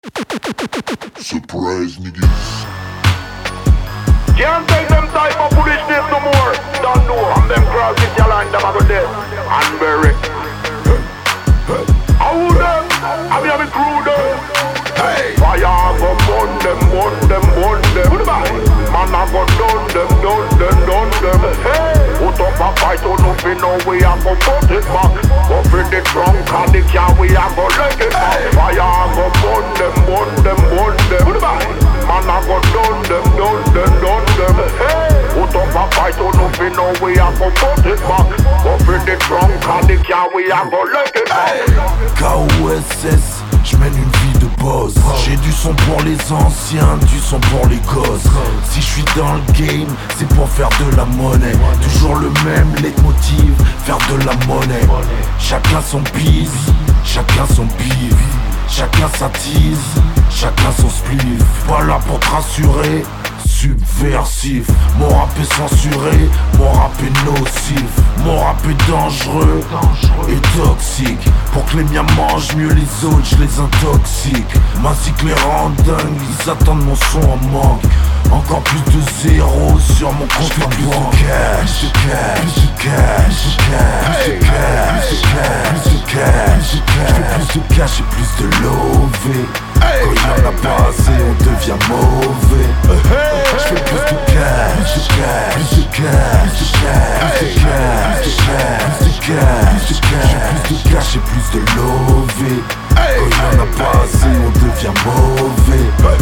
Surprise niggas. Can't take them type of foolishness no more. Don't know. And them cross it your line, them a go dead. And bury. How them? Have you ever crew them? Hey! Fire go burn them, burn them, burn them. Man a go done them, done them, done them. Hey! Put up a fight on nothing, no way I go put it back. Go for the trunk and the car, we a go leg it back. Fire go burn them, burn them, burn them. Man a go done them, done them, done them. Hey! Put up a fight on nothing, no way I go put it back. Go for the trunk and the car, we a go leg it back. KOSS, j'mène une vie de boss. J'ai du son pour les anciens, du son pour les gosses. Si je suis dans le game, c'est pour faire de la monnaie. Toujours le même leitmotiv, faire de la monnaie. Chacun son bise, chacun son bif. Chacun sa tease, chacun son spliff. Pas là pour te rassurer, subversif. Mon rap est censuré, mon rap est nocif. Mon rap est dangereux et toxique. Pour que les miens mangent mieux les autres, je les intoxique. Ma cycle les rend dingues, ils attendent mon son en manque. Encore plus de zéros sur mon compte en banque. Plus de cash, plus de cash, plus de cash, plus de cash. J'fais plus de cash et plus de lové. Quand y'en a pas assez, on devient mauvais. J'fais plus de cash, plus de cash, plus de cash, plus de cash, plus de cash, plus de cash. Plus de cash et plus de lové. Quand y'en a pas assez, on devient mauvais.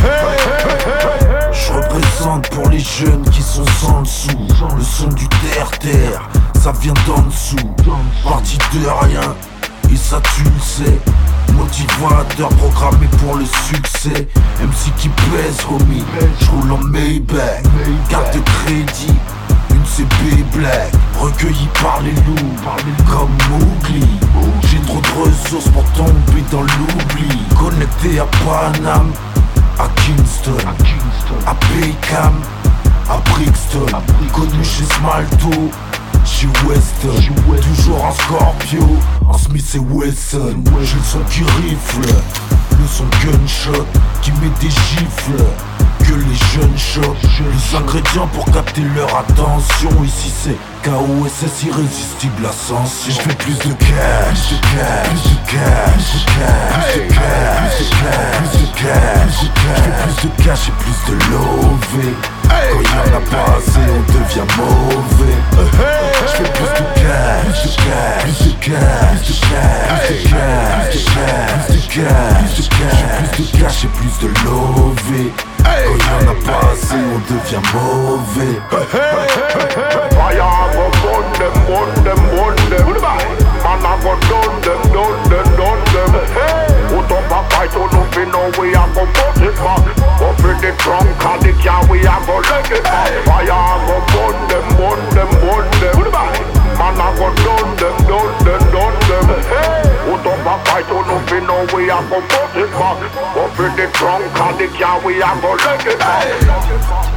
Je représente pour les jeunes qui sont sans le sou. Le son du terre-terre, ça vient d'en dessous. Parti de rien, et ça tu le sais. Motivateur programmé pour le succès. MC qui pèse homie, j'roule en Maybach. Carte de crédit, une CB Black. Recueilli par les loups, comme Mowgli. J'ai trop de ressources pour tomber dans l'oubli. Connecté à Paname, à Kingston, à Baycam, à Brixton. Connu chez Smalto, chez Weston. Toujours en Scorpio, en Smith et Wesson. J'ai le son qui rifle, le son gunshot qui met des gifles que les jeunes chopent. Les ingrédients pour capter leur attention. Ici c'est KOSS irrésistible ascension. J'fais plus de cash, plus de cash, plus de cash, plus de cash, plus de cash, plus de cash. J'fais plus de cash et plus de lové. Quand y'en a pas assez, on devient mauvais. J'fais plus de cash, plus de cash, plus de cash, plus de cash, plus de cash, plus de cash, plus de cash. Plus de cash et plus de lové. Quand y'en a pas assez, on devient mauvais. Fire go burn them, burn them, burn them. Man a go done them, done them, done them. Put up a fight on nothing, no way I go put it back. Go for the trunk and the car, we a go leg it back. Fire go burn them, burn them, burn them. Man a go done them, done them, done them. Put up a fight on nothing, no way I go put it back. Go for the trunk and the car, we a go leg it back.